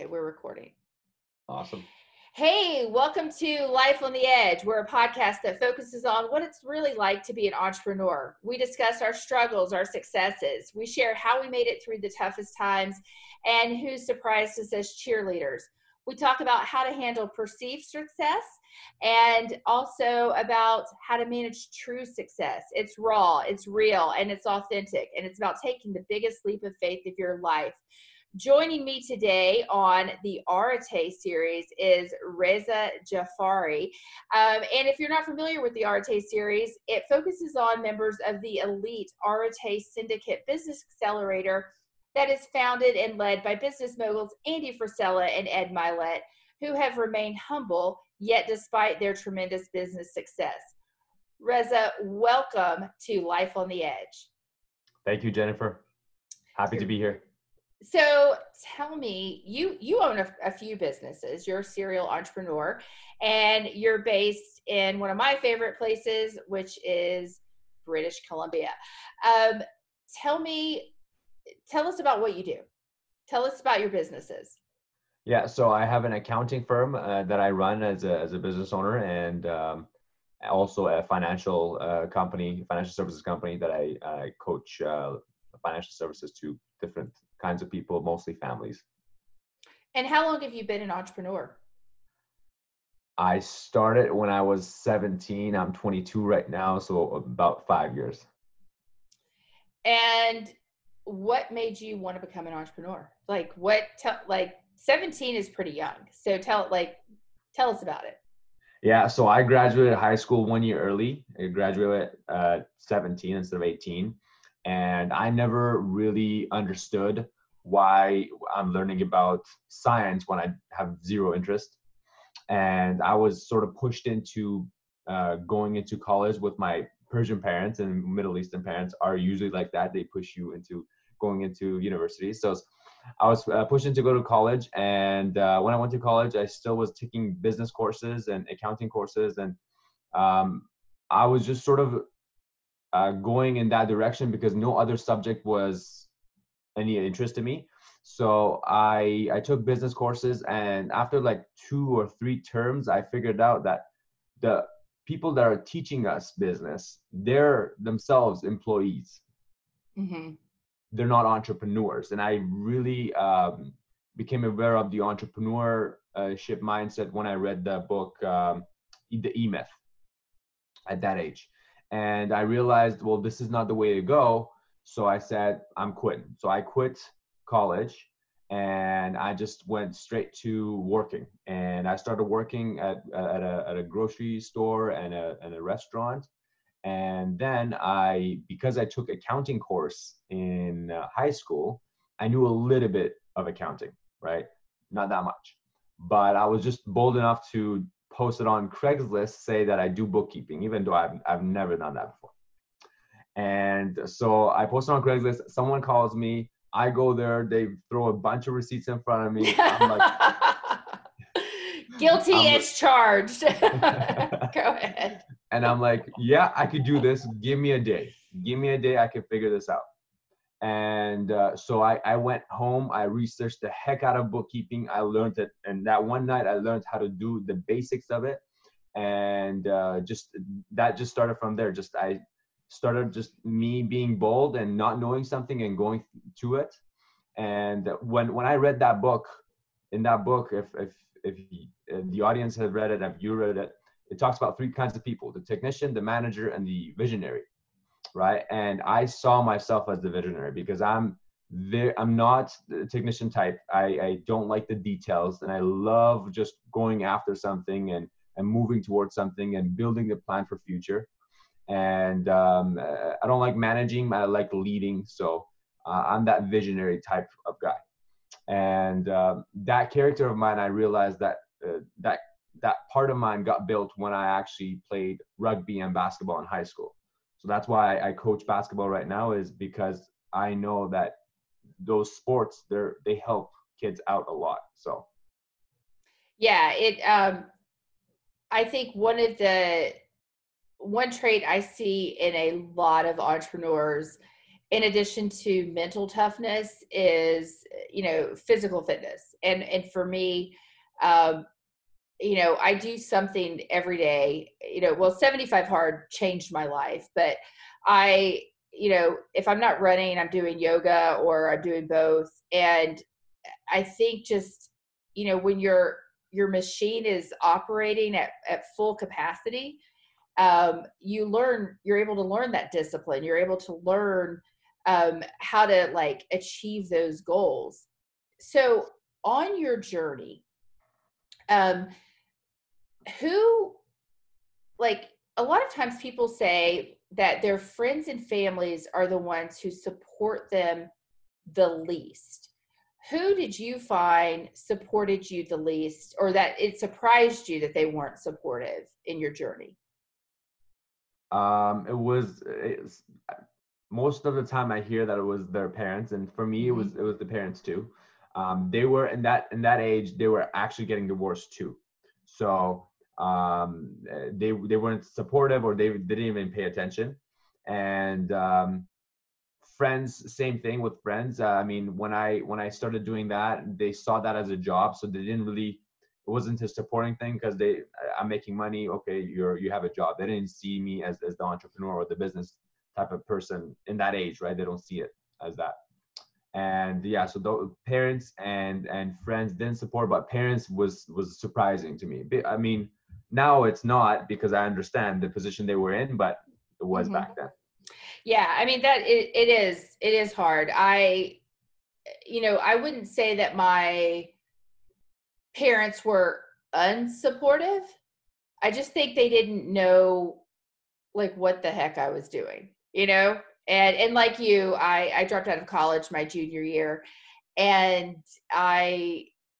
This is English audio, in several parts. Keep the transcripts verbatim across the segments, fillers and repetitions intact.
Okay, we're recording. Awesome. Hey, welcome to Life on the Edge. We're a podcast that focuses on what it's really like to be an entrepreneur. We discuss our struggles, our successes. We share how we made it through the toughest times and who surprised us as cheerleaders. We talk about how to handle perceived success and also about how to manage true success. It's raw, it's real, and it's authentic, and it's about taking the biggest leap of faith of your life. Joining me today on the Arete series is Reza Jafari. Um, and if you're not familiar with the Arete series, it focuses on members of the elite Arete Syndicate Business Accelerator that is founded and led by business moguls Andy Frisella and Ed Milet, who have remained humble, yet despite their tremendous business success. Reza, welcome to Life on the Edge. Thank you, Jennifer. Happy to be here. So tell me, you you own a, a few businesses. You're a serial entrepreneur, and you're based in one of my favorite places, which is British Columbia. Um, tell me, tell us about what you do. Tell us about your businesses. Yeah, so I have an accounting firm uh, that I run as a as a business owner, and um, also a financial uh, company, financial services company that I, I coach uh, financial services to different kinds of people, mostly families. And how long have you been an entrepreneur? I started when I was seventeen. I'm twenty-two right now, so about five years. And what made you want to become an entrepreneur? Like what, tell, like seventeen is pretty young. So tell, like, tell us about it. Yeah, so I graduated high school one year early. I graduated at uh, seventeen instead of eighteen. And I never really understood why I'm learning about science when I have zero interest. And I was sort of pushed into uh, going into college with my Persian parents, and Middle Eastern parents are usually like that. They push you into going into university. So I was uh, pushed to go to college. And uh, when I went to college, I still was taking business courses and accounting courses. And um, I was just sort of Uh, going in that direction because no other subject was any interest to me. So I I took business courses, and after like two or three terms, I figured out that the people that are teaching us business, they're themselves employees. Mm-hmm. They're not entrepreneurs. And I really um, became aware of the entrepreneurship mindset when I read the book, um, The E-Myth, at that age. And I realized, well, this is not the way to go. So I said, I'm quitting. So I quit college, and I just went straight to working. And I started working at, at, a, at a grocery store and a, and a restaurant. And then I, because I took accounting course in uh, high school, I knew a little bit of accounting, right? Not that much. But I was just bold enough to posted on Craigslist say that I do bookkeeping, even though I've, I've never done that before. And so I posted on Craigslist, someone calls me, I go there, they throw a bunch of receipts in front of me. I'm like, guilty I'm, as charged. Go ahead. And I'm like, yeah, I could do this. Give me a day. Give me a day. I can figure this out. And uh, so I, I went home, I researched the heck out of bookkeeping. I learned it. And that one night I learned how to do the basics of it. And uh, just that just started from there. Just I started just me being bold and not knowing something and going to it. And when when I read that book, in that book, if if if, if the audience had read it, if you read it, it talks about three kinds of people: the technician, the manager, and the visionary. Right. And I saw myself as the visionary because I'm there. I'm not the technician type. I, I don't like the details, and I love just going after something and, and moving towards something and building the plan for future. And um, I don't like managing. I like leading. So uh, I'm that visionary type of guy. And uh, that character of mine, I realized that uh, that that part of mine got built when I actually played rugby and basketball in high school. So that's why I coach basketball right now, is because I know that those sports, they're, they help kids out a lot. So. Yeah, it, um, I think one of the, one trait I see in a lot of entrepreneurs in addition to mental toughness is, you know, physical fitness. And, and for me, um, you know, I do something every day, you know, well, seventy-five hard changed my life, but I, you know, if I'm not running, I'm doing yoga or I'm doing both. And I think just, you know, when your, your machine is operating at, at full capacity, um, you learn, you're able to learn that discipline. You're able to learn um, how to like achieve those goals. So on your journey, um, who, like, a lot of times people say that their friends and families are the ones who support them the least. Who did you find supported you the least, or that it surprised you that they weren't supportive in your journey? Um, it was it's, most of the time I hear that it was their parents, and for me, it Mm-hmm. was it was the parents too. Um, they were in that in that age, they were actually getting divorced too, so um, they they weren't supportive, or they, they didn't even pay attention. And um, friends, same thing with friends. Uh, I mean, when I when I started doing that, they saw that as a job, so they didn't really. It wasn't a supporting thing because they, I'm making money. Okay, you're you have a job. They didn't see me as as the entrepreneur or the business type of person in that age, right? They don't see it as that. And yeah, so the parents and and friends didn't support, but parents was was surprising to me. I mean, now it's not, because I understand the position they were in, but it was Mm-hmm. back then. Yeah, I mean that it, it is it is hard. I, you know, I wouldn't say that my parents were unsupportive. I just think they didn't know like what the heck I was doing, you know? And and like you, I I dropped out of college my junior year, and I,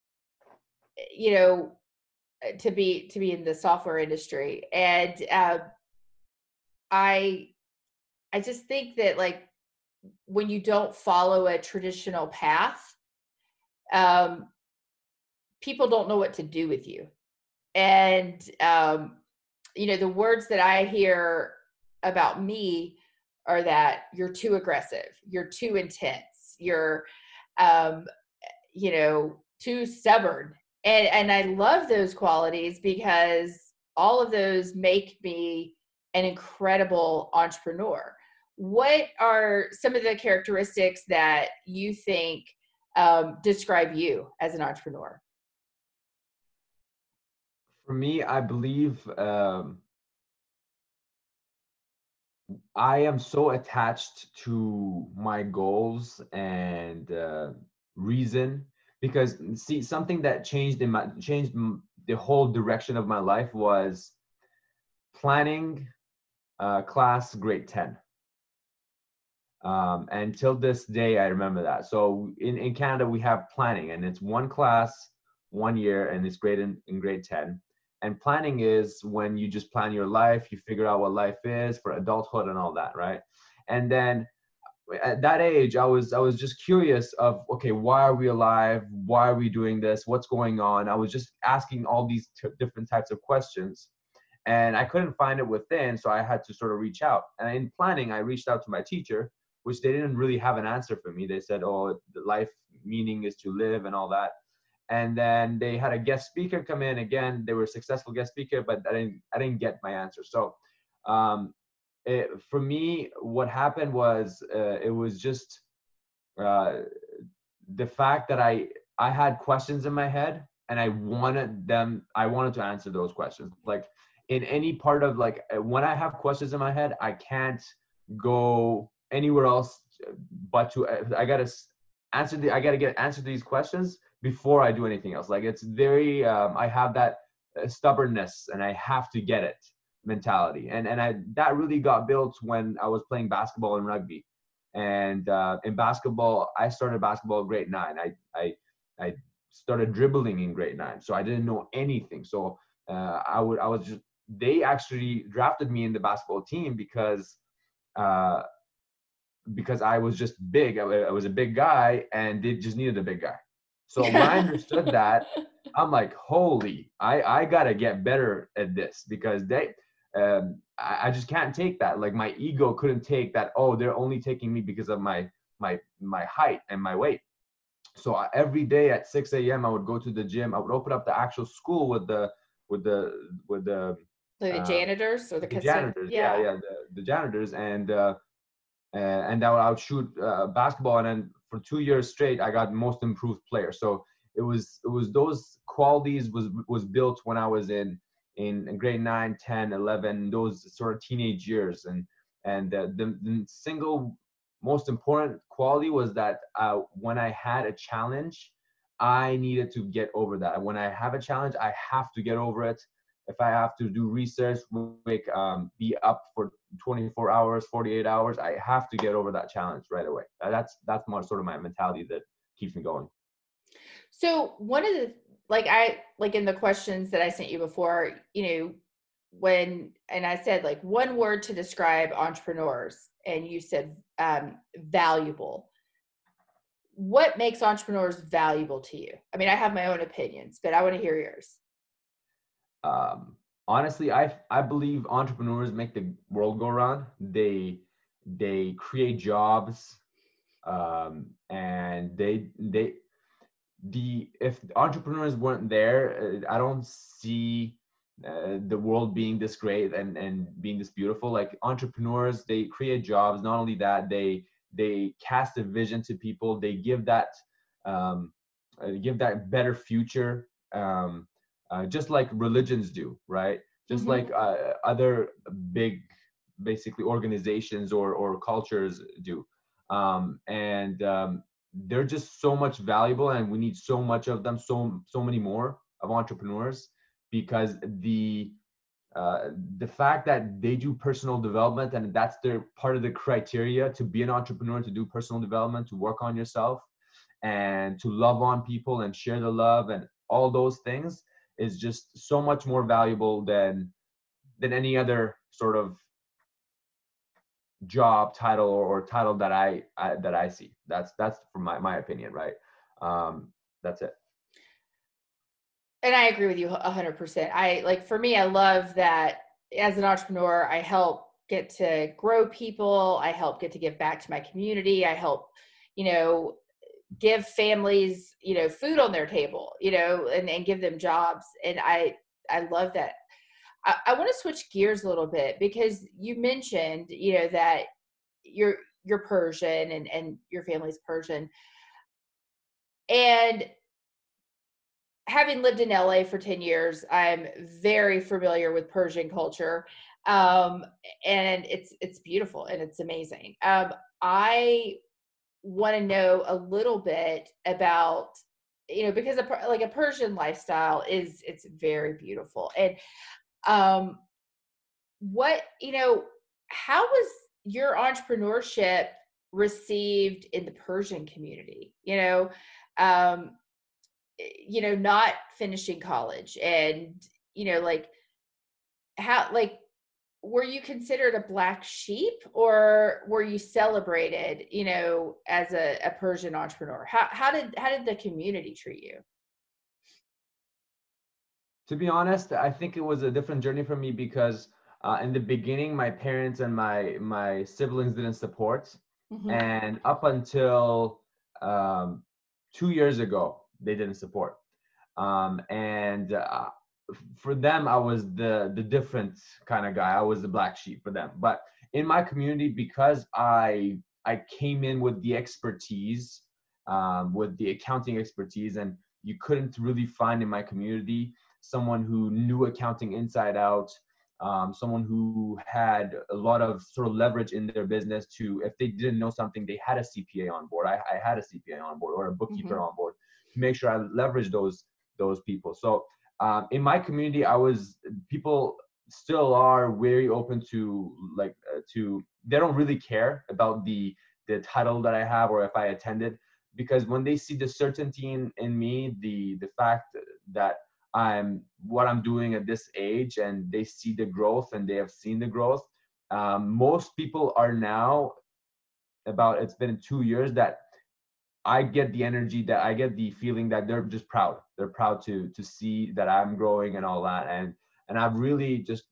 you know, to be to be in the software industry, and uh, I I just think that like when you don't follow a traditional path, um, people don't know what to do with you. And, um, you know, the words that I hear about me are that you're too aggressive, you're too intense, you're, um, you know, too stubborn. And, and I love those qualities because all of those make me an incredible entrepreneur. What are some of the characteristics that you think um, describe you as an entrepreneur? For me, I believe um, I am so attached to my goals and uh, reason, because see, something that changed in my changed m- the whole direction of my life was planning uh, class grade ten. Um, and till this day, I remember that. So in, in Canada, we have planning, and it's one class, one year, and it's grade in, in grade ten. And planning is when you just plan your life, you figure out what life is for adulthood and all that, right? And then at that age, I was I was just curious of, okay, why are we alive? Why are we doing this? What's going on? I was just asking all these t- different types of questions, and I couldn't find it within, so I had to sort of reach out. And in planning, I reached out to my teacher, which they didn't really have an answer for me. They said, oh, the life meaning is to live and all that. And then they had a guest speaker come in. Again, they were a successful guest speaker, but I didn't I didn't get my answer. So um, it, for me, what happened was uh, it was just uh, the fact that I I had questions in my head, and I wanted them I wanted to answer those questions. Like in any part of, like, when I have questions in my head, I can't go anywhere else but to I gotta answer the I gotta get answer to these questions before I do anything else. Like it's very um, I have that uh, stubbornness, and I have to get it mentality, and and I that really got built when I was playing basketball and rugby. And uh, in basketball, I started basketball at grade nine. I I I started dribbling in grade nine, so I didn't know anything. So uh, I would I was just they actually drafted me in the basketball team because uh, because I was just big. I, I was a big guy, and they just needed a big guy. So when I understood that, I'm like, holy, I I gotta get better at this, because they um, I, I just can't take that. Like my ego couldn't take that. Oh, they're only taking me because of my my my height and my weight. So I, every day at six a.m. I would go to the gym. I would open up the actual school with the with the with the Like the uh, janitors or the the custodian? janitors. Yeah, Yeah. yeah, the, the janitors, and uh, uh, and I would, I would shoot uh, basketball. And then for two years straight, I got most improved player. So it was it was those qualities was was built when I was in in grade nine, ten, eleven, those sort of teenage years. And and uh, the, the single most important quality was that uh, when I had a challenge, I needed to get over that. When I have a challenge, I have to get over it. If I have to do research, wake, um, be up for twenty-four hours, forty-eight hours, I have to get over that challenge right away. That's that's more sort of my mentality that keeps me going. So one of the, like I, like in the questions that I sent you before, you know, when, and I said like one word to describe entrepreneurs, and you said um, valuable. What makes entrepreneurs valuable to you? I mean, I have my own opinions, but I want to hear yours. Um, honestly, I I believe entrepreneurs make the world go round. They they create jobs, um, and they they the if entrepreneurs weren't there, uh, I don't see uh, the world being this great and and being this beautiful. Like entrepreneurs, they create jobs. Not only that, they they cast a vision to people. They give that um, uh, give that better future, um, uh, just like religions do, right? Just Mm-hmm. like uh, other big, basically organizations or or cultures do. Um, and um, they're just so much valuable, and we need so much of them, so so many more of entrepreneurs, because the uh, the fact that they do personal development, and that's their part of the criteria to be an entrepreneur, to do personal development, to work on yourself, and to love on people and share the love and all those things, is just so much more valuable than than any other sort of job title or, or title that I, I that I see. That's that's from my my opinion, right? Um, that's it. And I agree with you a hundred percent. I like, for me, I love that as an entrepreneur, I help get to grow people. I help get to give back to my community. I help, you know, give families, you know, food on their table, you know, and, and give them jobs. And I, I love that. I, I want to switch gears a little bit, because you mentioned, you know, that you're, you're Persian, and, and your family's Persian. And having lived in L A for ten years, I'm very familiar with Persian culture. Um, and it's, it's beautiful and it's amazing. Um, I want to know a little bit about, you know, because a, like a Persian lifestyle is, it's very beautiful. And um, what, you know, how was your entrepreneurship received in the Persian community? You know, um, you know, not finishing college, and, you know, like how, like, were you considered a black sheep, or were you celebrated, you know, as a, a Persian entrepreneur? How, how did, how did the community treat you? To be honest, I think it was a different journey for me, because uh, in the beginning, my parents and my my siblings didn't support, Mm-hmm. and up until um, two years ago, they didn't support. Um, and uh, for them, I was the the different kind of guy. I was the black sheep for them. But in my community, because I I came in with the expertise, um, with the accounting expertise, and you couldn't really find in my community someone who knew accounting inside out, um, someone who had a lot of sort of leverage in their business to, if they didn't know something, they had a C P A on board. I, I had a C P A on board, or a bookkeeper Mm-hmm. on board, to make sure I leverage those those people. So um, in my community, I was people still are very open to like uh, to they don't really care about the the title that I have or if I attended, because when they see the certainty in, in me, the the fact that I'm what I'm doing at this age, and they see the growth and they have seen the growth. Um, most people are now about it's been two years that I get the energy, that I get the feeling that they're just proud. They're proud to to see that I'm growing and all that. And and I've really just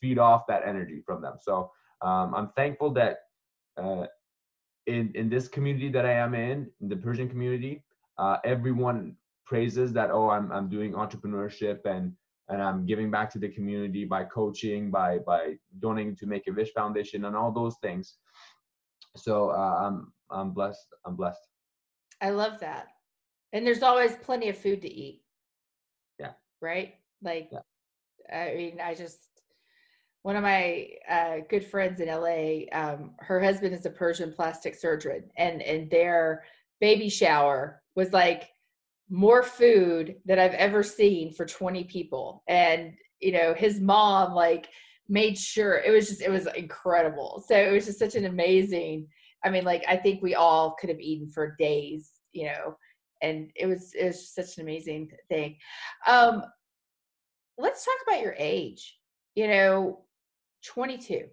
feed off that energy from them. So um, I'm thankful that uh, in in this community that I am in, in the Persian community, uh, everyone praises that, oh, I'm I'm doing entrepreneurship and and I'm giving back to the community by coaching, by by donating to Make a Wish Foundation and all those things. So uh, I'm I'm blessed. I'm blessed. I love that. And there's always plenty of food to eat. Yeah. Right? Like, Yeah. I mean, I just, one of my uh, good friends in L A, um, her husband is a Persian plastic surgeon, and, and their baby shower was like more food that I've ever seen for twenty people. And, you know, his mom like made sure it was just, it was incredible. So it was just such an amazing, I mean, like, I think we all could have eaten for days, you know, and it was, it was just such an amazing thing. Um, let's talk about your age, you know, twenty-two.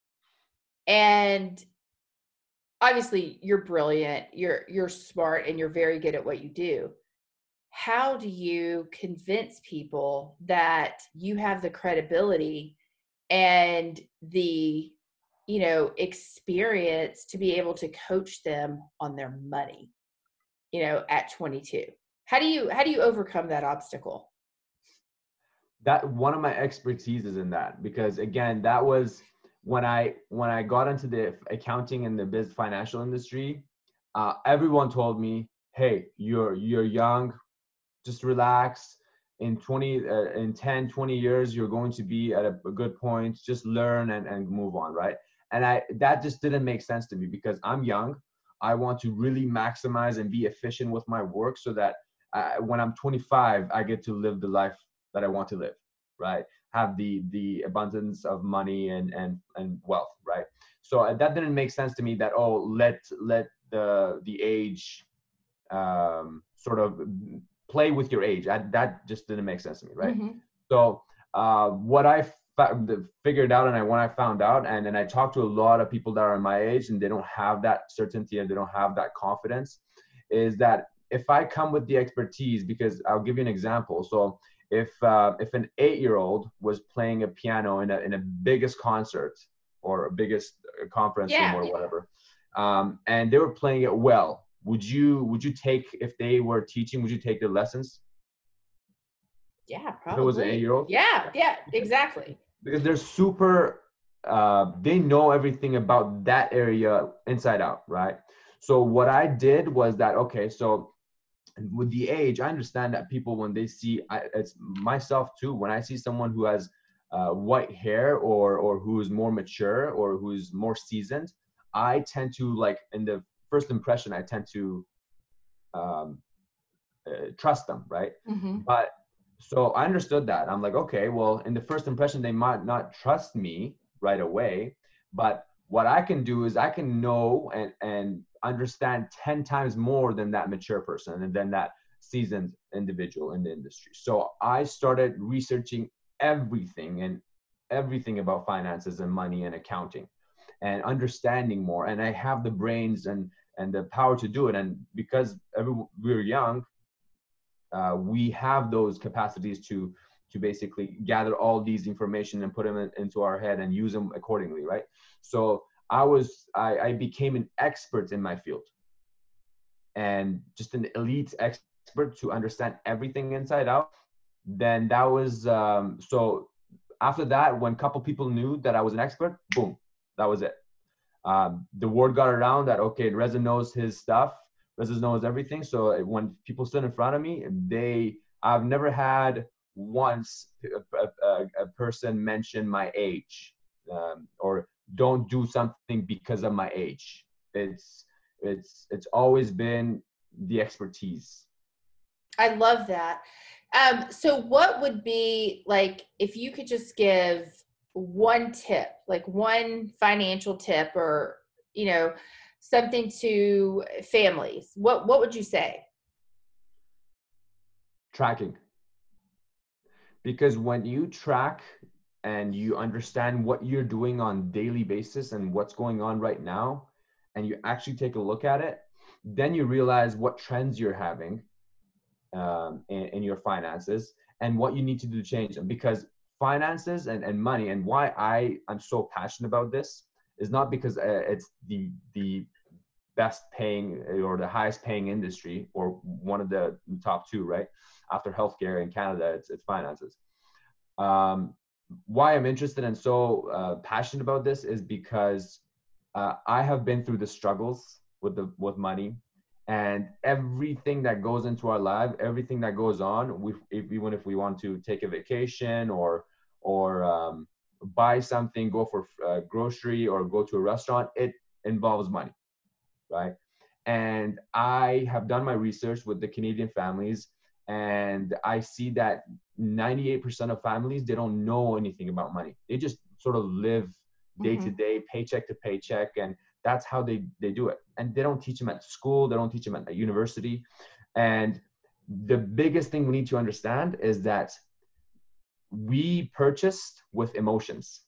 And obviously you're brilliant, you're, you're smart, and you're very good at what you do. How do you convince people that you have the credibility and the, you know, experience to be able to coach them on their money, you know, at twenty-two? How do you, how do you overcome that obstacle? That one of my expertise is in that, because again, that was when I when I got into the accounting and the biz financial industry. Uh, everyone told me, "Hey, you're you're young, just relax. In twenty, uh, in ten, twenty years, you're going to be at a, a good point. Just learn and and move on, right?" And I that just didn't make sense to me, because I'm young. I want to really maximize and be efficient with my work, so that uh, when I'm twenty-five, I get to live the life that I want to live, right? Have the the abundance of money and and and wealth, right? So uh, that didn't make sense to me. That, oh, let let the the age um, sort of play with your age. I, that just didn't make sense to me, right? Mm-hmm. So uh, what I fa- figured out, and I when I found out, and then I talked to a lot of people that are my age, and they don't have that certainty and they don't have that confidence, is that if I come with the expertise, because I'll give you an example. So if uh, if an eight-year-old was playing a piano in a in a biggest concert or a biggest conference Yeah, room or yeah. whatever, um, and they were playing it well, would you would you take, if they were teaching, would you take their lessons? Yeah, If it was an probably. eight-year-old? Yeah, yeah, exactly. Because they're super, uh, they know everything about that area inside out, right? So what I did was that, okay, so with the age, I understand that people, when they see, I, it's myself too, when I see someone who has uh, white hair, or or who's more mature, or who's more seasoned, I tend to, like, in the first impression, I tend to um, uh, trust them, right? Mm-hmm. But so I understood that. I'm like, okay, well, in the first impression, they might not trust me right away, but what I can do is I can know and and understand ten times more than that mature person and than that seasoned individual in the industry. So I started researching everything and everything about finances and money and accounting and understanding more. And I have the brains and and the power to do it. And because every, we were young, uh, we have those capacities to to basically gather all these information and put them in, into our head and use them accordingly, right? So I was I, I became an expert in my field, and just an elite expert to understand everything inside out. Then that was um, so after that, when a couple people knew that I was an expert, boom, that was it. Um, the word got around that, okay, Reza knows his stuff. Reza knows everything. So when people stood in front of me, they, I've never had once a, a, a person mention my age, um, or don't do something because of my age. It's, it's, it's always been the expertise. I love that. Um, so what would be, like, if you could just give one tip, like one financial tip, or, you know, something to families, what, what would you say? Tracking. Because when you track and you understand what you're doing on daily basis and what's going on right now, and you actually take a look at it, then you realize what trends you're having um, in, in your finances and what you need to do to change them. Because finances and, and money, and why I I'm so passionate about this is not because uh, it's the the best paying or the highest paying industry or one of the top two, right? After healthcare in Canada, it's it's finances. Um, why I'm interested and so uh, passionate about this is because uh, I have been through the struggles with the with money, and everything that goes into our life, everything that goes on. We if, even if we want to take a vacation or or um, buy something, go for uh, grocery or go to a restaurant, it involves money, right? And I have done my research with the Canadian families, and I see that ninety-eight percent of families, they don't know anything about money. They just sort of live day to day, paycheck to paycheck, and that's how they, they do it. And they don't teach them at school, they don't teach them at university. And the biggest thing we need to understand is that we purchased with emotions.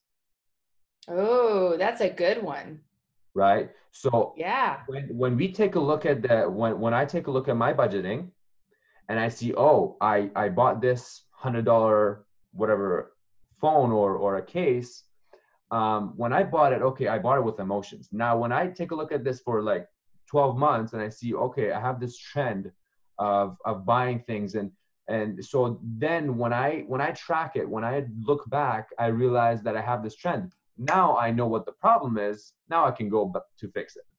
Oh, that's a good one. Right? So yeah, when, when we take a look at the, when, when I take a look at my budgeting and I see, oh, I, I bought this one hundred dollars whatever phone or, or a case. Um, when I bought it, okay, I bought it with emotions. Now, when I take a look at this for like twelve months and I see, okay, I have this trend of, of buying things. And, and so then when I, when I track it, when I look back, I realize that I have this trend. Now I know what the problem is. Now I can go back to fix it.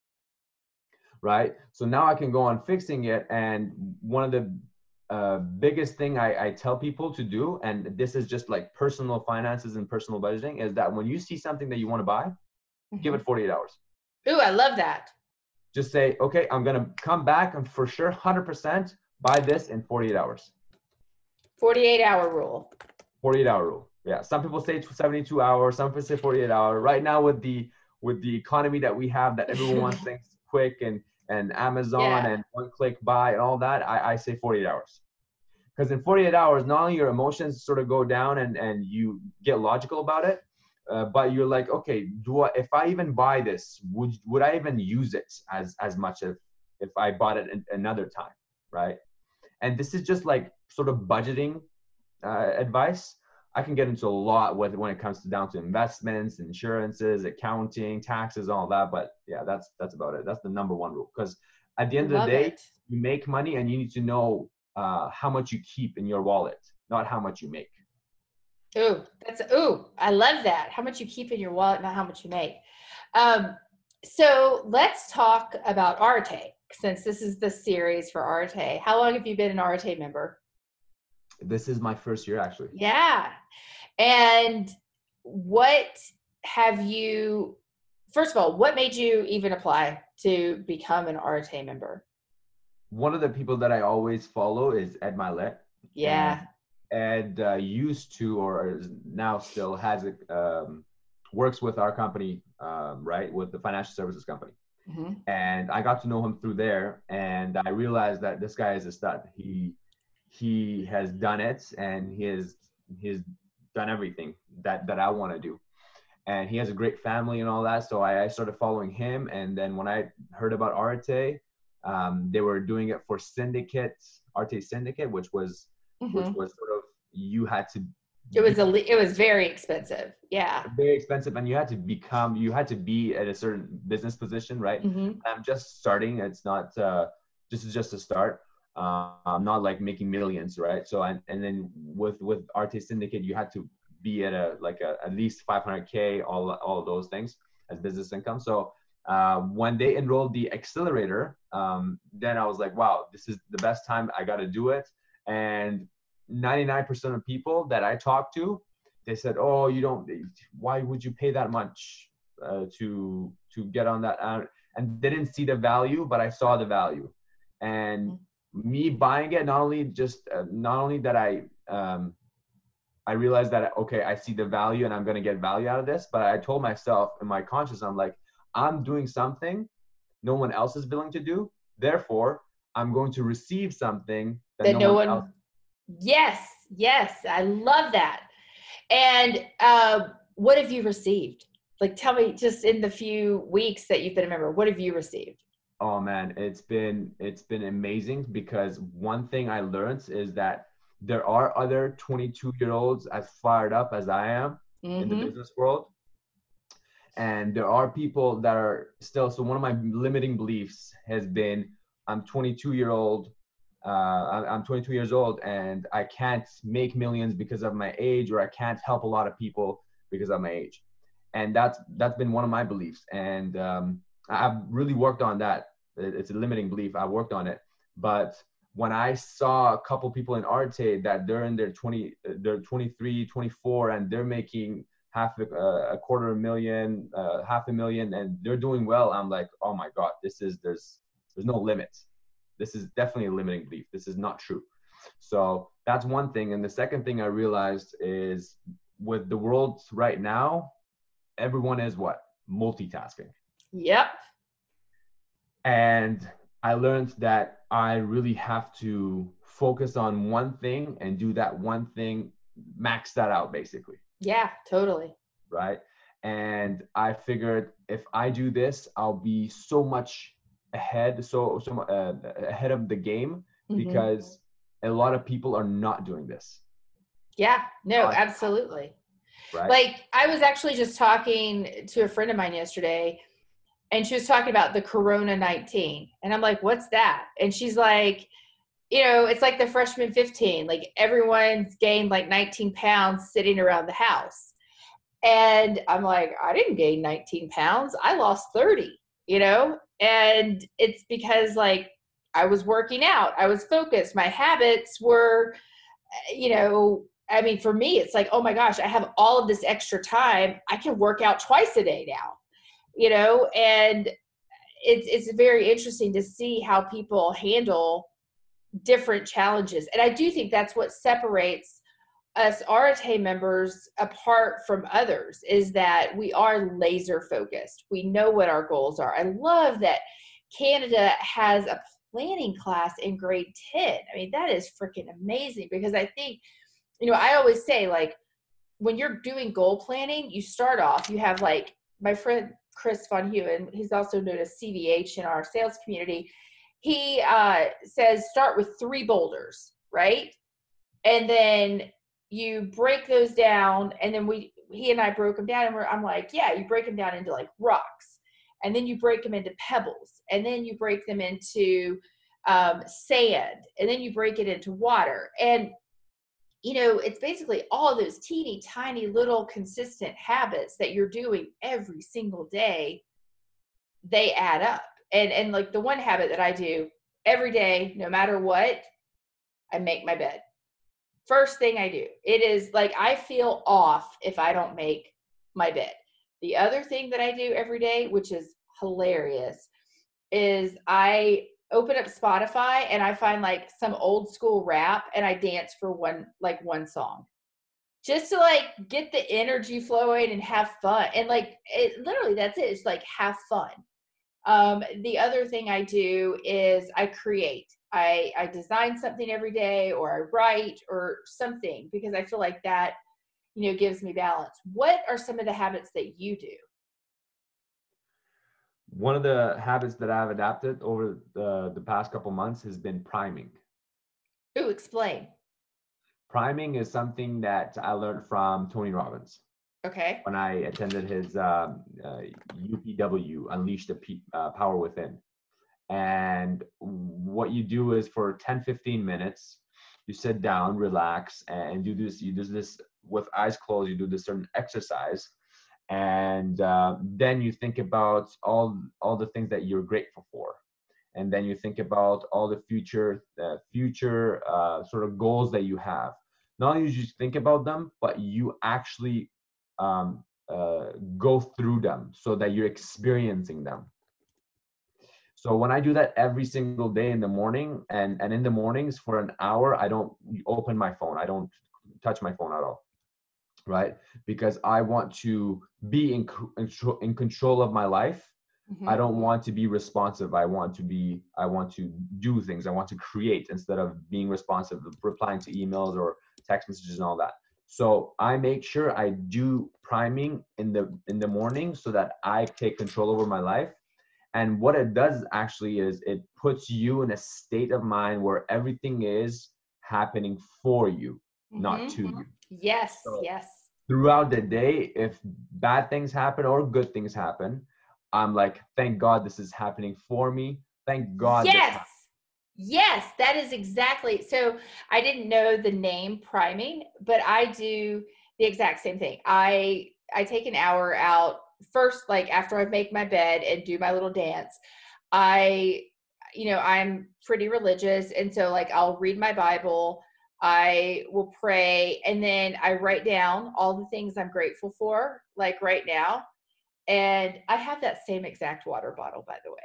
Right? So now I can go on fixing it. And one of the uh, biggest thing I, I tell people to do, and this is just like personal finances and personal budgeting, is that when you see something that you want to buy, mm-hmm. give it forty-eight hours. Ooh, I love that. Just say, okay, I'm going to come back and for sure one hundred percent buy this in forty-eight hours. forty-eight hour rule. forty-eight hour rule. Yeah. Some people say seventy-two hours. Some people say forty-eight hours. Right now with the, with the economy that we have, that everyone wants things quick and, and Amazon yeah. and one click buy and all that, I, I say forty-eight hours. Because in forty-eight hours, not only your emotions sort of go down and, and you get logical about it, uh, but you're like, okay, do I, if I even buy this, would, would I even use it as, as much as if I bought it another time, right? And this is just like sort of budgeting uh, advice. I can get into a lot with when it comes to down to investments, insurances, accounting, taxes, all that. But yeah, that's that's about it. That's the number one rule. Because at the end of the day, it. you make money and you need to know uh, how much you keep in your wallet, not how much you make. Ooh, that's ooh, I love that. How much you keep in your wallet, not how much you make. Um, so let's talk about Arete, since this is the series for Arete. How long have you been an Arete member? This is my first year, actually. Yeah. And what have you, first of all, what made you even apply to become an Arete member? One of the people that I always follow is Ed Mylett. Yeah. And Ed uh, used to, or now still has, a, um, works with our company, um, right, with the financial services company. Mm-hmm. And I got to know him through there. And I realized that this guy is a stud. He, he has done it, and he has he's done everything that that I want to do, and he has a great family and all that. So I, I started following him, and then when I heard about Arete, um, they were doing it for Syndicate, Arete Syndicate, which was mm-hmm. which was sort of, you had to. It was a it was very expensive, yeah. Very expensive, and you had to become you had to be at a certain business position, right? Mm-hmm. I'm just starting. It's not uh, this is just a start. Uh, I'm not like making millions, right? So, and, and then with, with Arete Syndicate, you had to be at a, like a, at least five hundred K, all, all of those things as business income. So uh, when they enrolled the accelerator, um, then I was like, wow, this is the best time. I got to do it. And ninety-nine percent of people that I talked to, they said, oh, you don't, why would you pay that much uh, to, to get on that? Uh, and they didn't see the value, but I saw the value. And me buying it, not only just uh, not only that I um I realized that okay, I see the value and I'm going to get value out of this, but I told myself in my conscience, I'm like, I'm doing something no one else is willing to do, therefore I'm going to receive something that, that no, no one, one else. Yes, yes, I love that. And uh, what have you received? Like, tell me, just in the few weeks that you've been a member, what have you received? Oh man, it's been it's been amazing, because one thing I learned is that there are other twenty-two year olds as fired up as I am mm-hmm. in the business world. And there are people that are still, so one of my limiting beliefs has been, I'm twenty-two year old, uh, I'm twenty-two years old and I can't make millions because of my age, or I can't help a lot of people because of my age. And that's, that's been one of my beliefs. And um, I've really worked on that. It's a limiting belief. I worked on it. But when I saw a couple people in Arte that they're in their twenty, they're twenty-three, twenty-four, and they're making half a, a quarter of a million, uh, half a million, and they're doing well, I'm like, oh my God, this is, there's, there's no limits. This is definitely a limiting belief. This is not true. So that's one thing. And the second thing I realized is with the world right now, everyone is what? Multitasking. Yep. And I learned that I really have to focus on one thing and do that one thing, max that out basically. Yeah, totally. Right. And I figured if I do this, I'll be so much ahead, so, so uh, ahead of the game, mm-hmm. because a lot of people are not doing this. Yeah, no, uh, absolutely. Right. Like I was actually just talking to a friend of mine yesterday, and she was talking about the Corona nineteen. And I'm like, what's that? And she's like, you know, it's like the freshman fifteen, like everyone's gained like nineteen pounds sitting around the house. And I'm like, I didn't gain nineteen pounds. I lost thirty, you know? And it's because like I was working out, I was focused. My habits were, you know, I mean, for me, it's like, oh my gosh, I have all of this extra time. I can work out twice a day now, you know? And it's, it's very interesting to see how people handle different challenges. And I do think that's what separates us Arete members apart from others, is that we are laser focused. We know what our goals are. I love that Canada has a planning class in grade ten. I mean, that is freaking amazing, because I think, you know, I always say, like, when you're doing goal planning, you start off, you have like my friend Chris Von Hewen, he's also known as C V H in our sales community. He uh, says, start with three boulders, right? And then you break those down. And then we, he and I broke them down, and we're, I'm like, yeah, you break them down into like rocks, and then you break them into pebbles, and then you break them into um, sand, and then you break it into water. And, you know, it's basically all of those teeny tiny little consistent habits that you're doing every single day. They add up. And, and like the one habit that I do every day, no matter what, I make my bed. First thing I do. It is like, I feel off if I don't make my bed. The other thing that I do every day, which is hilarious, is I open up Spotify and I find like some old school rap, and I dance for one, like one song, just to like get the energy flowing and have fun. And like, it literally, that's it. It's like, have fun. Um, the other thing I do is I create. I, I design something every day, or I write or something, because I feel like that, you know, gives me balance. What are some of the habits that you do? One of the habits that I've adapted over the, the past couple months has been priming. Ooh, explain. Priming is something that I learned from Tony Robbins. Okay. When I attended his um, uh, U P W, Unleash the P- uh, Power Within. And what you do is for ten, fifteen minutes, you sit down, relax, and do this. You do this with eyes closed. You do this certain exercise. And uh, then you think about all, all the things that you're grateful for. And then you think about all the future, uh, future uh, sort of goals that you have. Not only do you just think about them, but you actually um, uh, go through them so that you're experiencing them. So when I do that every single day in the morning, and, and in the mornings for an hour, I don't open my phone. I don't touch my phone at all, right? Because I want to be in, in control of my life. Mm-hmm. I don't want to be responsive. I want to be, I want to do things. I want to create instead of being responsive, replying to emails or text messages and all that. So I make sure I do priming in the, in the morning so that I take control over my life. And what it does actually is it puts you in a state of mind where everything is happening for you, not Mm-hmm. to you. Yes, So yes. throughout the day, if bad things happen or good things happen, I'm like, thank God this is happening for me. Thank God this Yes. happened. Yes, that is exactly. So I didn't know the name priming, but I do the exact same thing. I I take an hour out first, like after I make my bed and do my little dance. I, you know, I'm pretty religious, and so like I'll read my Bible, I will pray, and then I write down all the things I'm grateful for, like right now. And I have that same exact water bottle, by the way.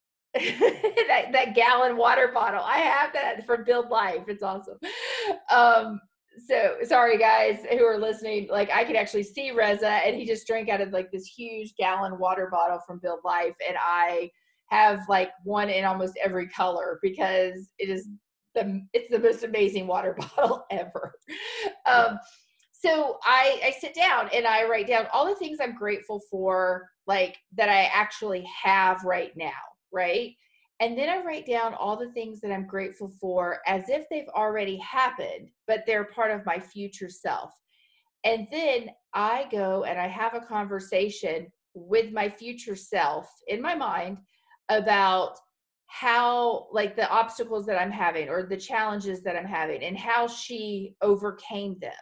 that that gallon water bottle. I have that from Build Life. It's awesome. Um, so sorry guys who are listening. Like I could actually see Reza, and he just drank out of like this huge gallon water bottle from Build Life, and I have like one in almost every color because it is the it's the most amazing water bottle ever. Um, so I I sit down and I write down all the things I'm grateful for, like that I actually have right now, right? And then I write down all the things that I'm grateful for as if they've already happened, but they're part of my future self. And then I go and I have a conversation with my future self in my mind about how, like, the obstacles that I'm having or the challenges that I'm having and how she overcame them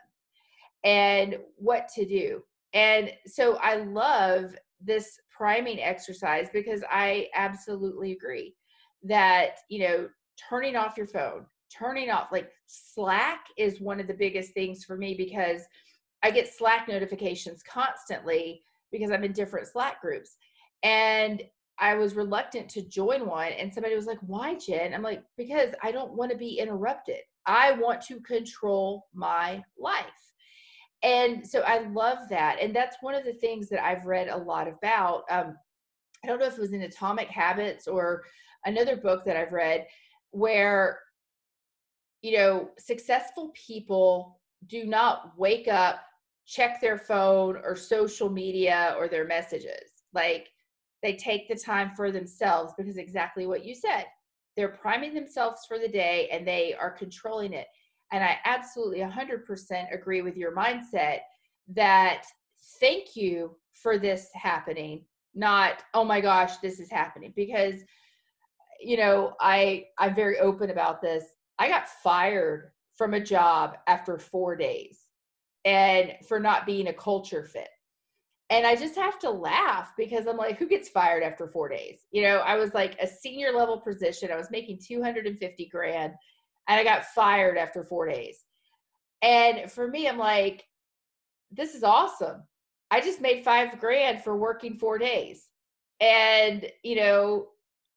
and what to do. And so I love this priming exercise because I absolutely agree that, you know, turning off your phone, turning off, like, Slack is one of the biggest things for me because I get Slack notifications constantly because I'm in different Slack groups. And I was reluctant to join one. And somebody was like, why, Jen? I'm like, because I don't want to be interrupted. I want to control my life. And so I love that. And that's one of the things that I've read a lot about. Um, I don't know if it was in Atomic Habits or another book that I've read where, you know, successful people do not wake up, check their phone or social media or their messages. Like they take the time for themselves because exactly what you said. They're priming themselves for the day and they are controlling it. And I absolutely one hundred percent agree with your mindset that thank you for this happening, not, oh my gosh, this is happening. Because, you know, I, I'm very open about this. I got fired from a job after four days and for not being a culture fit. And I just have to laugh because I'm like, who gets fired after four days? You know, I was like a senior level position. I was making two hundred fifty grand and I got fired after four days. And for me, I'm like, this is awesome. I just made five grand for working four days. And, you know,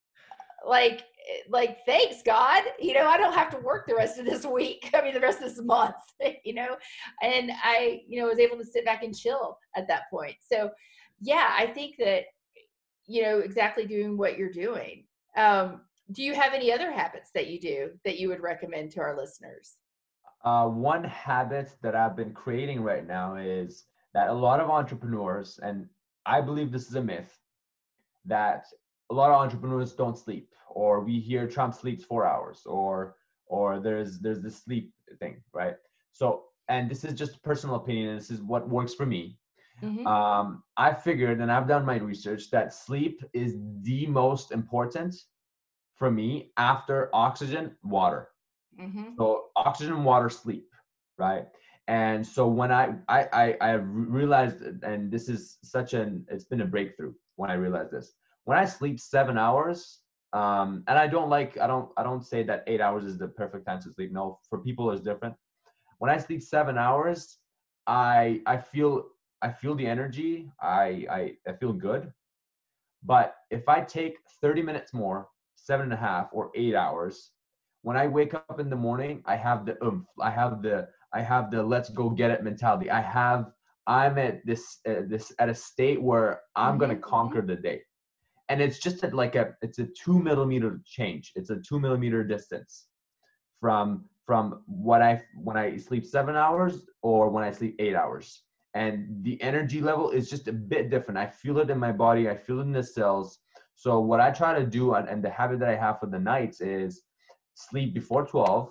like, like, thanks God, you know, I don't have to work the rest of this week. I mean, the rest of this month, you know, and I, you know, was able to sit back and chill at that point. So yeah, I think that, you know, exactly doing what you're doing. Um, do you have any other habits that you do that you would recommend to our listeners? Uh, one habit that I've been creating right now is that a lot of entrepreneurs, and I believe this is a myth, that a lot of entrepreneurs don't sleep, or we hear Trump sleeps four hours, or or there's there's this sleep thing, right? So, and this is just personal opinion, and this is what works for me. Mm-hmm. Um, I figured, and I've done my research, that sleep is the most important for me after oxygen, water. Mm-hmm. So oxygen, water, sleep, right? And so when I I I, I realized, and this is such an it's been a breakthrough when I realized this. When I sleep seven hours, um, and I don't like I don't I don't say that eight hours is the perfect time to sleep. No, for people it's different. When I sleep seven hours, I I feel I feel the energy. I I, I feel good. But if I take thirty minutes more, seven and a half or eight hours, when I wake up in the morning, I have the oomph. I have the I have the let's go get it mentality. I have I'm at this uh, this at a state where I'm Mm-hmm. gonna conquer the day, and it's just at like a it's a two millimeter change. It's a two millimeter distance from from what I when I sleep seven hours or when I sleep eight hours. And the energy level is just a bit different. I feel it in my body. I feel it in the cells. So what I try to do, and, and the habit that I have for the nights is sleep before twelve,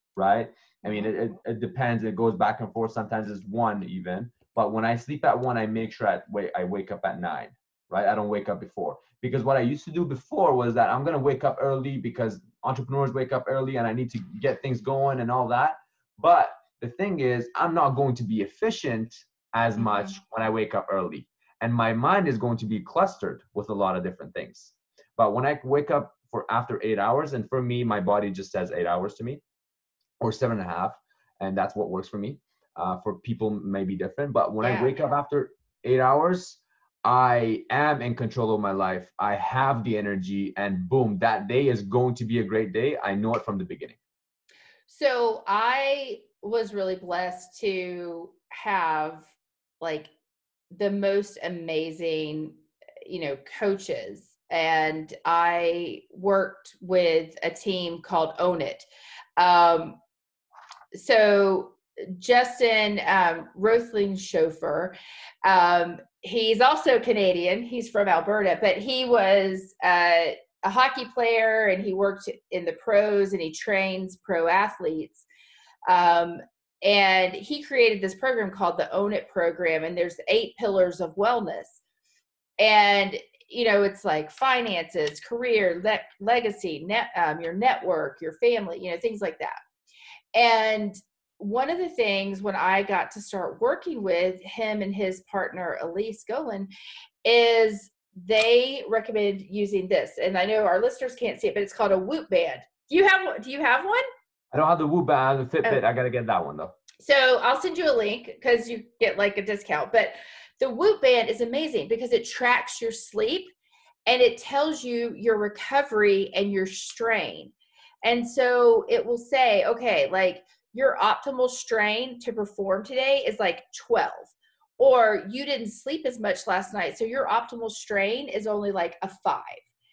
right? I mean, it, it, it depends. It goes back and forth. Sometimes it's one even. But when I sleep at one, I make sure I wait, I wake up at nine, right? I don't wake up before. Because what I used to do before was that I'm going to wake up early because entrepreneurs wake up early and I need to get things going and all that. But the thing is, I'm not going to be efficient as much Mm-hmm. when I wake up early. And my mind is going to be clustered with a lot of different things. But when I wake up for after eight hours, and for me, my body just says eight hours to me, or seven and a half, and that's what works for me. Uh, for people may be different, but when I Yeah. wake up after eight hours, I am in control of my life. I have the energy, and boom, that day is going to be a great day. I know it from the beginning. So I was really blessed to have like the most amazing, you know, coaches. And I worked with a team called Own It. Um, so Justin um, Rothling chauffeur, um, he's also Canadian. He's from Alberta, but he was uh, a hockey player and he worked in the pros and he trains pro athletes. Um, and he created this program called the Own It program. And there's eight pillars of wellness. And, you know, it's like finances, career, le- legacy, net, um, your network, your family, you know, things like that. And one of the things when I got to start working with him and his partner, Elise Golan, is they recommended using this. And I know our listeners can't see it, but it's called a Whoop band. Do you have, do you have one? I don't have the Whoop band, the Fitbit. Oh. I got to get that one though. So I'll send you a link because you get like a discount. But the Whoop band is amazing because it tracks your sleep and it tells you your recovery and your strain. And so it will say, okay, like your optimal strain to perform today is like twelve, or you didn't sleep as much last night, so your optimal strain is only like a five.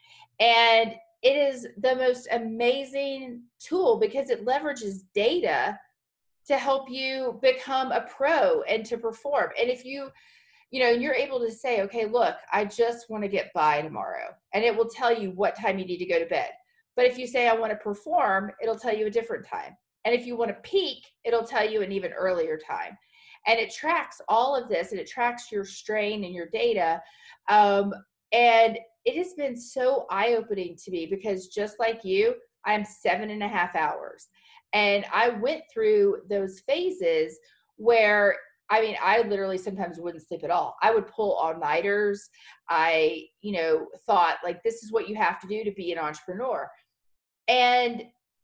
And it is the most amazing tool because it leverages data to help you become a pro and to perform. And if you, you know, you're able to say, okay, look, I just want to get by tomorrow. And it will tell you what time you need to go to bed. But if you say, I want to perform, it'll tell you a different time. And if you want to peak, it'll tell you an even earlier time. And it tracks all of this and it tracks your strain and your data. Um, and it has been so eye-opening to me because just like you, I'm seven and a half hours. And I went through those phases where, I mean, I literally sometimes wouldn't sleep at all. I would pull all-nighters. I, you know, thought like, this is what you have to do to be an entrepreneur. And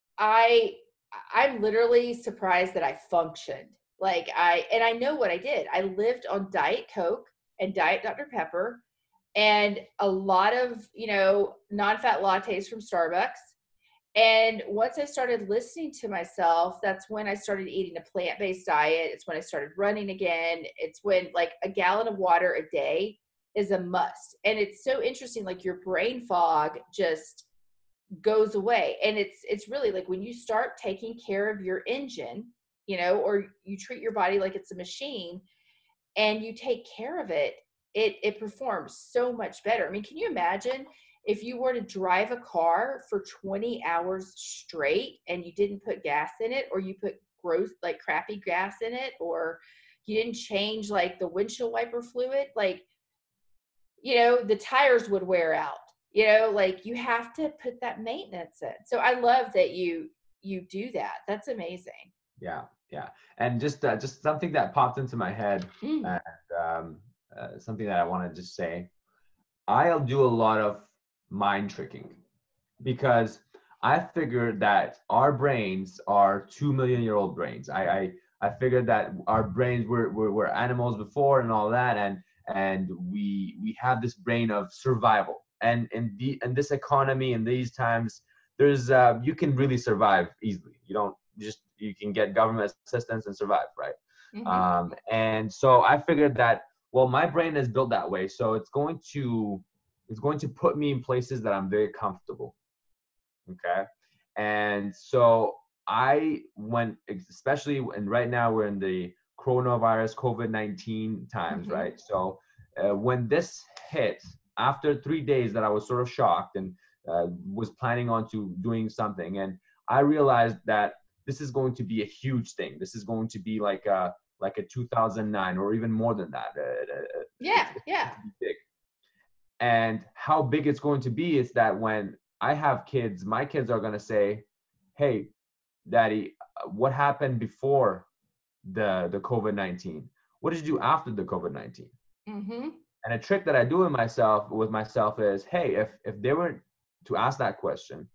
I, I'm literally surprised that I functioned. Like I, and I know what I did. I lived on Diet Coke and Diet Doctor Pepper and a lot of, you know, non-fat lattes from Starbucks. And once I started listening to myself, that's when I started eating a plant-based diet. It's when I started running again. It's when like a gallon of water a day is a must. And it's so interesting, like your brain fog just goes away. And it's it's really like when you start taking care of your engine, you know, or you treat your body like it's a machine and you take care of it, it it performs so much better. I mean, can you imagine if you were to drive a car for twenty hours straight and you didn't put gas in it, or you put gross, like crappy gas in it, or you didn't change like the windshield wiper fluid, like, you know, the tires would wear out, you know, like you have to put that maintenance in. So I love that you, you do that. That's amazing. Yeah. Yeah. And just, uh, just something that popped into my head Mm. and, um, uh, something that I want to just say, I'll do a lot of mind tricking because I figured that our brains are two million year old brains. I, I, I figured that our brains were, were, were animals before and all that. And, and we, we have this brain of survival. And in the, in this economy, in these times, there's, uh, you can really survive easily. You don't just, you can get government assistance and survive. Right. Mm-hmm. Um, and so I figured that, well, my brain is built that way. So it's going to, it's going to put me in places that I'm very comfortable. Okay. And so I went, especially, and right now we're in the coronavirus, COVID nineteen times, Mm-hmm. right? So uh, when this hit, after three days that I was sort of shocked and uh, was planning on to doing something. And I realized that this is going to be a huge thing. This is going to be like a, like a two thousand nine or even more than that. Uh, uh, Yeah, it's, it's yeah. big. And how big it's going to be is that when I have kids, my kids are going to say, hey, Daddy, what happened before the, the COVID nineteen? What did you do after the COVID nineteen? Mm-hmm. And a trick that I do with myself, with myself is, hey, if, if they were to ask that question,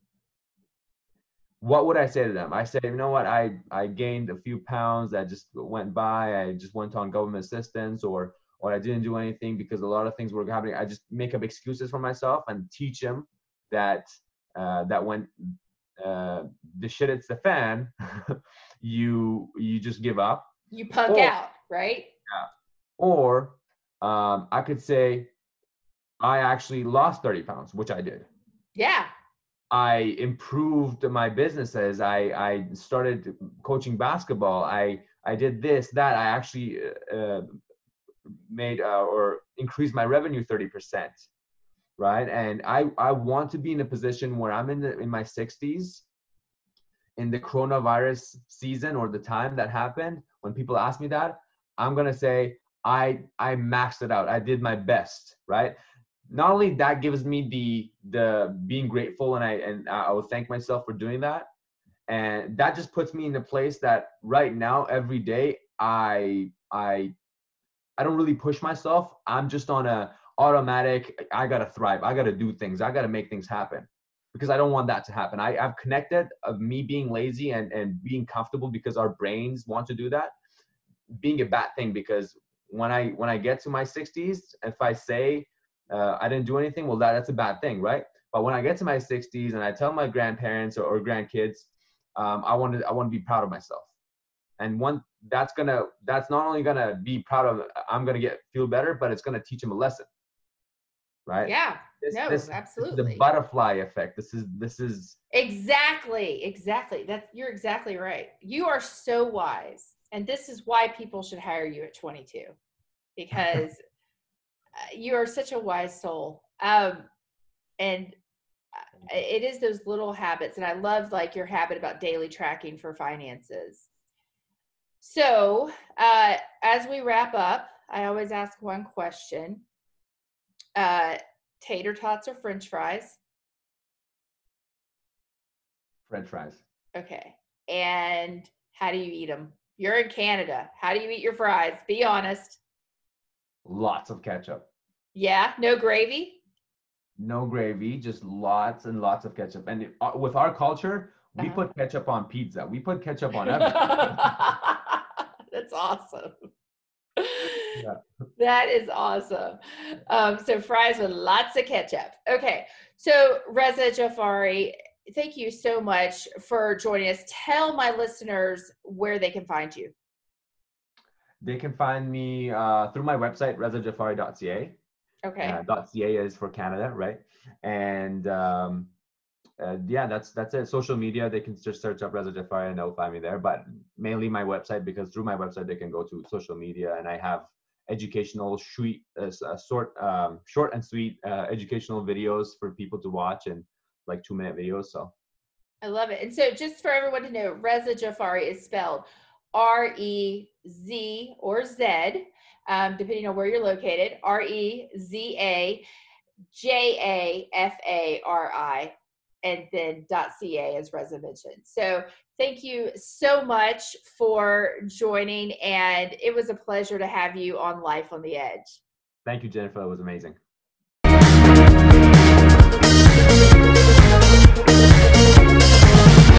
what would I say to them? I say, you know what, I, I gained a few pounds that just went by. I just went on government assistance, or or I didn't do anything because a lot of things were happening. I just make up excuses for myself and teach them that uh, that when uh, the shit hits the fan, you you just give up. You punk or, out, right? Yeah. Or um, I could say, I actually lost thirty pounds, which I did. Yeah. I improved my businesses. I, I started coaching basketball. I, I did this, that. I actually uh, made uh, or increased my revenue thirty percent. Right. And I, I want to be in a position where I'm in the, in my sixties, in the coronavirus season or the time that happened, when people ask me that, I'm going to say, I, I maxed it out. I did my best. Right. Not only that gives me the the being grateful, and I and I will thank myself for doing that, and that just puts me in a place that right now every day I I I don't really push myself. I'm just on a automatic. I gotta thrive. I gotta do things. I gotta make things happen, because I don't want that to happen. I, I've connected of me being lazy and and being comfortable because our brains want to do that, being a bad thing. Because when I when I get to my sixties, if I say uh, I didn't do anything, well, that, that's a bad thing, right? But when I get to my sixties and I tell my grandparents or, or grandkids, um, I want to I want to be proud of myself. And one that's gonna that's not only gonna be proud of, I'm gonna get feel better, but it's gonna teach them a lesson, right? Yeah. This, No, this, absolutely. This is the butterfly effect. This is this is exactly exactly. That's you're exactly right. You are so wise, and this is why people should hire you at twenty-two, because you are such a wise soul. Um, and it is those little habits. And I love like your habit about daily tracking for finances. So uh, as we wrap up, I always ask one question. Uh, tater tots or French fries? French fries. Okay. And how do you eat them? You're in Canada. How do you eat your fries? Be honest. Lots of ketchup. Yeah, no gravy? No gravy, just lots and lots of ketchup. And uh, with our culture, we uh-huh. put ketchup on pizza. We put ketchup on everything. That's awesome. Yeah. That is awesome. Um, so fries with lots of ketchup. Okay. So Reza Jafari, thank you so much for joining us. Tell my listeners where they can find you. They can find me uh, through my website, reza jafari dot c a. Okay. Uh, .ca is for Canada, right? And um, uh, yeah, that's that's it. Social media, they can just search up Reza Jafari and they'll find me there. But mainly my website, because through my website they can go to social media, and I have educational, sweet, uh, sort, um, short and sweet uh, educational videos for people to watch, and like two minute videos. So I love it. And so just for everyone to know, Reza Jafari is spelled R E Z or Z, um, depending on where you're located, R E Z A J A F A R I, and then .ca as Reza mentioned. So thank you so much for joining, and it was a pleasure to have you on Life on the Edge. Thank you, Jennifer. It was amazing.